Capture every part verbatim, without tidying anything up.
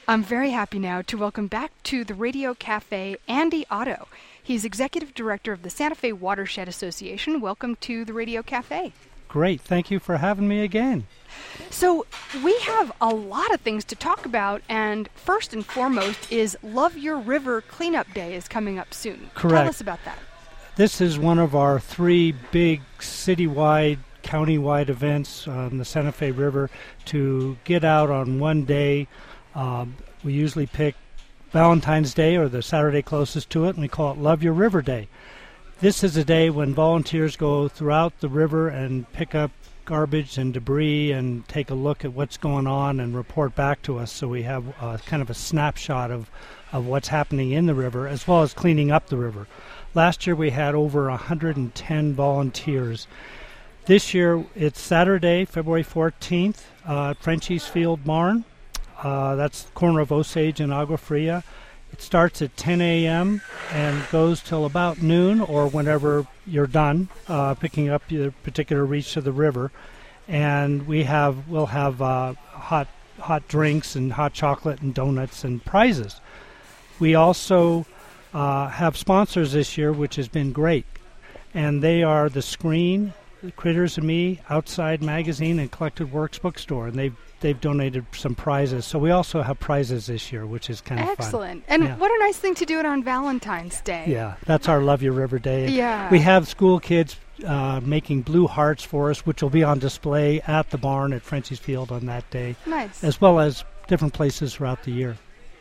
I'm very happy now to welcome back to the Radio Cafe Andy Otto. He's Executive Director of the Santa Fe Watershed Association. Welcome to the Radio Cafe. Great. Thank you for having me again. So we have a lot of things to talk about, and first and foremost is Love Your River Cleanup Day is coming up soon. Correct. Tell us about that. This is one of our three big citywide, countywide events on the Santa Fe River to get out on one day. Um, we usually pick Valentine's Day or the Saturday closest to it, and we call it Love Your River Day. This is a day when volunteers go throughout the river and pick up garbage and debris and take a look at what's going on and report back to us, so we have uh, kind of a snapshot of, of what's happening in the river as well as cleaning up the river. Last year we had over one hundred ten volunteers. This year it's Saturday, February fourteenth, uh, at Frenchie's Field Barn. Uh, that's the corner of Osage and Agua Fria. It starts at ten a.m. and goes till about noon or whenever you're done uh, picking up your particular reach of the river. And we have we'll have uh, hot hot drinks and hot chocolate and donuts and prizes. We also uh, have sponsors this year, which has been great, and they are The Screen, the Critters and Me, Outside Magazine, and Collected Works Bookstore, and they've they've donated some prizes. So we also have prizes this year, which is kind of Excellent. fun. Excellent. And yeah. what a nice thing to do it on Valentine's Day. Yeah, that's our Love Your River Day. Yeah. We have school kids uh, making blue hearts for us, which will be on display at the barn at Frenchie's Field on that day. Nice. As well as different places throughout the year.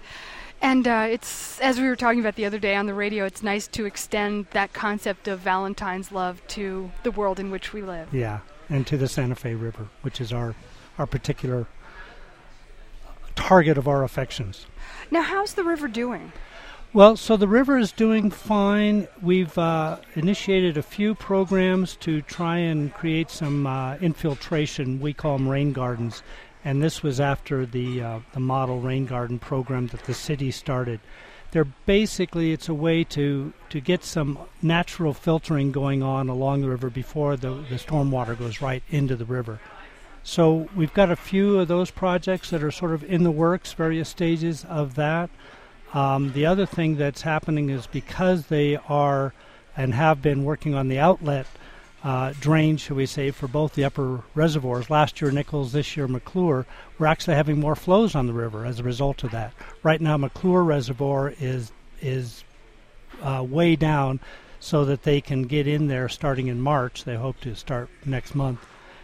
And uh, it's, as we were talking about the other day on the radio, it's nice to extend that concept of Valentine's love to the world in which we live. Yeah, and to the Santa Fe River, which is our, our particular target of our affections. Now, how's the river doing? Well, so the river is doing fine. We've uh, initiated a few programs to try and create some uh, infiltration. We call them rain gardens. And this was after the uh, the model rain garden program that the city started. They're basically, it's a way to, to get some natural filtering going on along the river before the, the stormwater goes right into the river. So we've got a few of those projects that are sort of in the works, various stages of that. Um, the other thing that's happening is because they are and have been working on the outlet Uh, drain, shall we say, for both the upper reservoirs. Last year Nichols, this year McClure. We're actually having more flows on the river as a result of that. Right now McClure Reservoir is is uh, way down so that they can get in there starting in March. They hope to start next month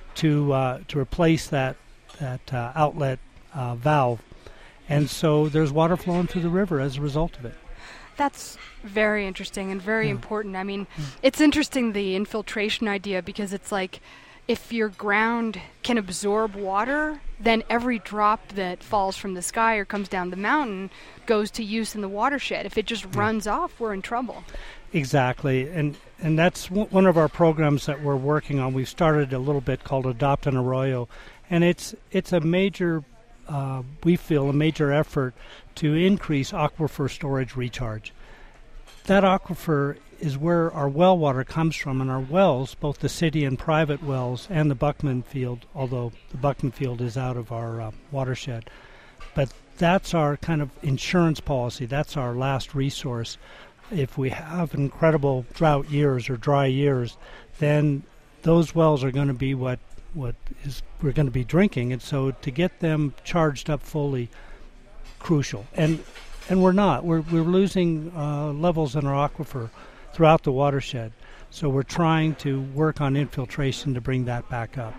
to uh, to replace that that uh, outlet uh, valve. And so there's water flowing through the river as a result of it. That's very interesting and very yeah. important. I mean, Mm. it's interesting, the infiltration idea, because it's like if your ground can absorb water, then every drop that falls from the sky or comes down the mountain goes to use in the watershed. If it just Yeah. runs off, we're in trouble. Exactly, and and that's w- one of our programs that we're working on. We've started a little bit called Adopt an Arroyo, and it's it's a major, uh, we feel, a major effort to increase aquifer storage recharge. That aquifer is where our well water comes from, and our wells, both the city and private wells, and the Buckman Field, although the Buckman Field is out of our uh, watershed. But that's our kind of insurance policy. That's our last resource. If we have incredible drought years or dry years, then those wells are going to be what what is we're going to be drinking, and so to get them charged up fully, crucial. And and we're not. We're we're losing uh, levels in our aquifer throughout the watershed. So we're trying to work on infiltration to bring that back up.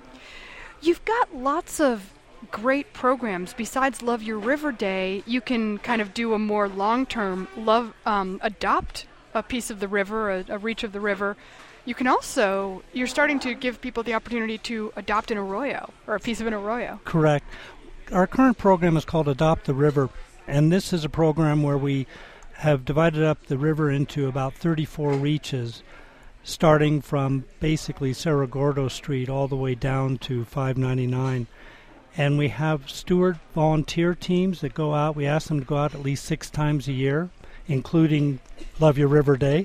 You've got lots of great programs. Besides Love Your River Day, you can kind of do a more long-term love, um, adopt a piece of the river, a, a reach of the river. You can also, you're starting to give people the opportunity to adopt an arroyo or a piece of an arroyo. Correct. Our current program is called Adopt the River, and this is a program where we have divided up the river into about thirty-four reaches, starting from basically Cerro Gordo Street all the way down to five ninety-nine. And we have steward volunteer teams that go out. We ask them to go out at least six times a year, including Love Your River Day,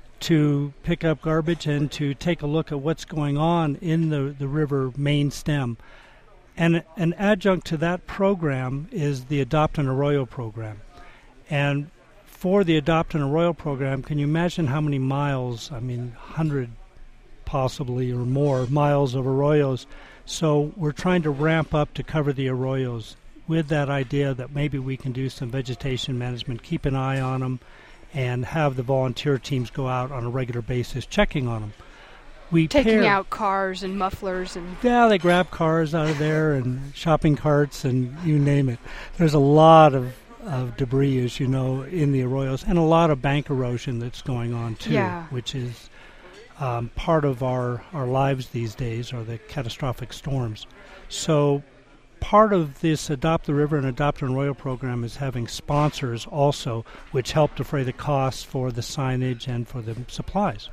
to pick up garbage and to take a look at what's going on in the, the river main stem. And an adjunct to that program is the Adopt an Arroyo program. And for the Adopt an Arroyo program, can you imagine how many miles, I mean, one hundred possibly or more miles of arroyos. So we're trying to ramp up to cover the arroyos with that idea that maybe we can do some vegetation management, keep an eye on them, and have the volunteer teams go out on a regular basis checking on them. We Taking pair, out cars and mufflers and... Yeah, they grab cars out of there and shopping carts and you name it. There's a lot of, of debris, as you know, in the arroyos, and a lot of bank erosion that's going on too, yeah. which is um, part of our, our lives these days, are the catastrophic storms. So part of this Adopt the River and Adopt an Arroyo program is having sponsors also, which help defray the costs for the signage and for the supplies.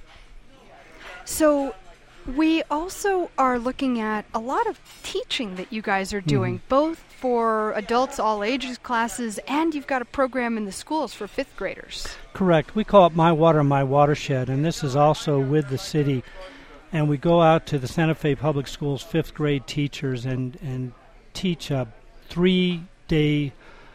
So we also are looking at a lot of teaching that you guys are doing, mm-hmm. both for adults, all ages classes, and you've got a program in the schools for fifth graders. Correct. We call it My Water, My Watershed, and this is also with the city. And we go out to the Santa Fe Public Schools fifth grade teachers and, and teach a three-day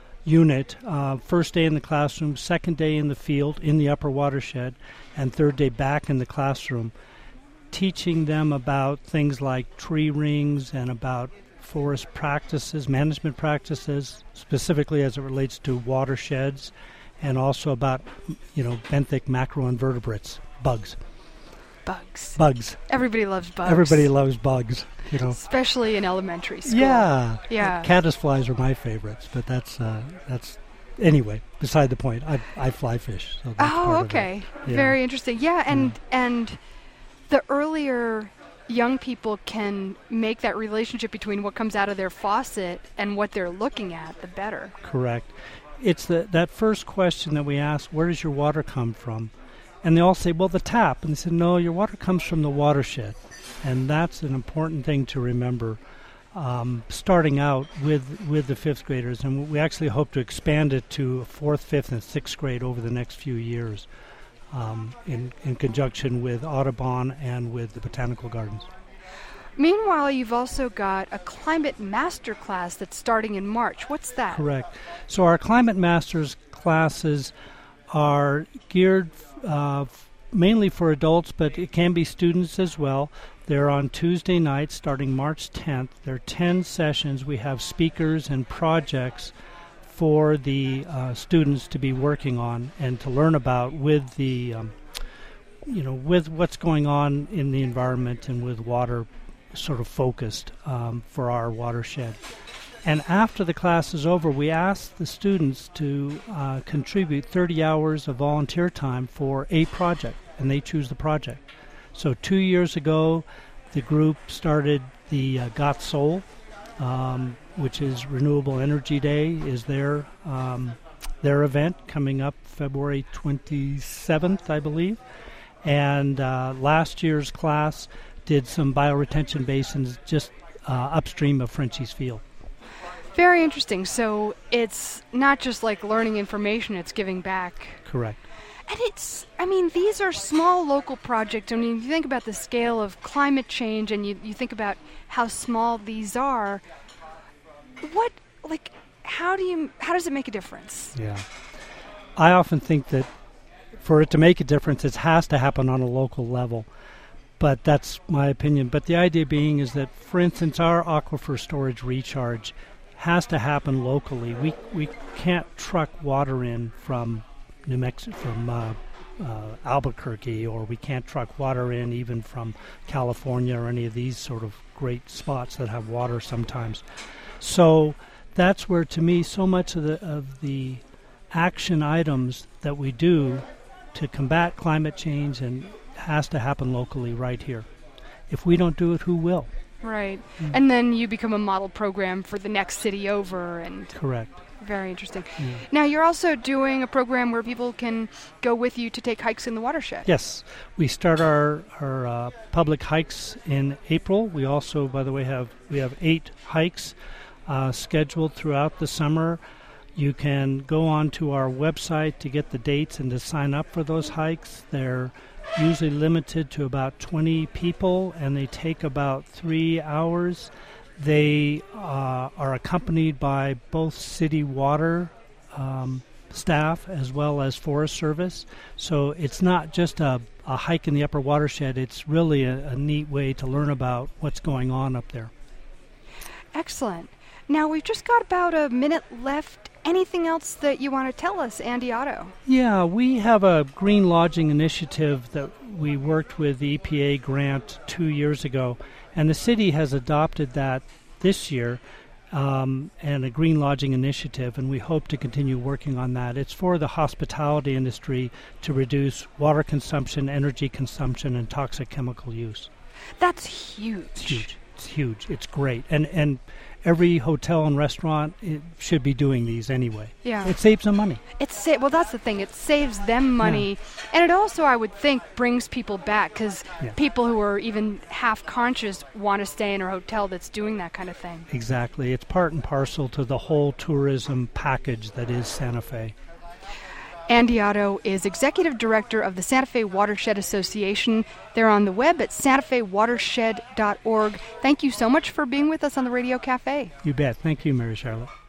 unit, uh, first day in the classroom, second day in the field, in the upper watershed, and third day back in the classroom, teaching them about things like tree rings and about forest practices, management practices, specifically as it relates to watersheds, and also about, you know, benthic macroinvertebrates, bugs. Bugs. Bugs. Everybody loves bugs. Everybody loves bugs, you know. Especially in elementary school. Yeah. Yeah. Caddisflies are my favorites, but that's uh, that's anyway, beside the point. I I fly fish. So that's oh, part okay. Of it. Yeah. Very interesting. Yeah, and Mm. and the earlier young people can make that relationship between what comes out of their faucet and what they're looking at, the better. Correct. It's the, that first question that we ask, where does your water come from? And they all say, well, the tap. And they say, no, your water comes from the watershed. And that's an important thing to remember, um, starting out with, with the fifth graders. And we actually hope to expand it to fourth, fifth, and sixth grade over the next few years. Um, in, in conjunction with Audubon and with the Botanical Gardens. Meanwhile, you've also got a Climate Master class that's starting in March. What's that? Correct. So our Climate Masters classes are geared uh, f- mainly for adults, but it can be students as well. They're on Tuesday nights starting March tenth. There are ten sessions. We have speakers and projects for the uh, students to be working on and to learn about with the, um, you know, with what's going on in the environment and with water sort of focused um, for our watershed. And after the class is over, we ask the students to uh, contribute thirty hours of volunteer time for a project, and they choose the project. So two years ago, the group started the uh, Got Soul, um, which is Renewable Energy Day, is their um, their event coming up February twenty-seventh, I believe. And uh, last year's class did some bioretention basins just uh, upstream of Frenchie's Field. Very interesting. So it's not just like learning information, it's giving back. Correct. And it's, I mean, these are small local projects. I mean, if you think about the scale of climate change and you, you think about how small these are, what, like, how do you, how does it make a difference? Yeah. I often think that for it to make a difference, it has to happen on a local level. But that's my opinion. But the idea being is that, for instance, our aquifer storage recharge has to happen locally. We we can't truck water in from New Mexico, from uh, uh, Albuquerque, or we can't truck water in even from California or any of these sort of great spots that have water sometimes. So that's where, to me, so much of the of the action items that we do to combat climate change and has to happen locally right here. If we don't do it, who will? Right. Mm. And then you become a model program for the next city over. And correct. Very interesting. Mm. Now, you're also doing a program where people can go with you to take hikes in the watershed. Yes. We start our, our uh, public hikes in April. We also, by the way, have we have eight hikes uh, scheduled throughout the summer. You can go on to our website to get the dates and to sign up for those hikes. They're usually limited to about twenty people, and they take about three hours. They uh, are accompanied by both city water um, staff as well as Forest Service. So it's not just a, a hike in the upper watershed. It's really a, a neat way to learn about what's going on up there. Excellent. Now, we've just got about a minute left. Anything else that you want to tell us, Andy Otto? Yeah, we have a green lodging initiative that we worked with the E P A grant two years ago, and the city has adopted that this year, um, and a green lodging initiative, and we hope to continue working on that. It's for the hospitality industry to reduce water consumption, energy consumption, and toxic chemical use. That's huge. It's huge. It's huge. It's great. And and every hotel and restaurant it should be doing these anyway. Yeah. It saves them money. It's sa- well, that's the thing. It saves them money, yeah. And it also, I would think, brings people back because yeah. people who are even half conscious want to stay in a hotel that's doing that kind of thing. Exactly. It's part and parcel to the whole tourism package that is Santa Fe. Andy Otto is Executive Director of the Santa Fe Watershed Association. They're on the web at santa fe watershed dot org. Thank you so much for being with us on the Radio Cafe. You bet. Thank you, Mary Charlotte.